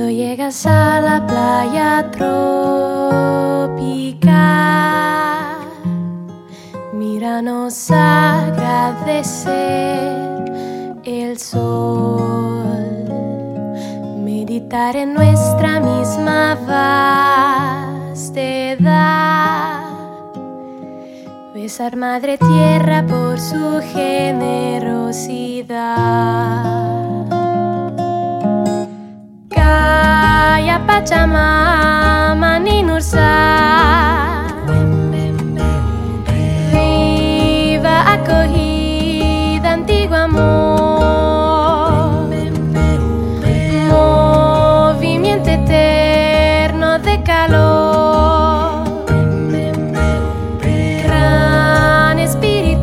Cuando llegas a la playa tropical, míranos agradecer el sol, meditar en nuestra misma vastedad, besar Madre Tierra por su generosidad. Kaya Pachamama,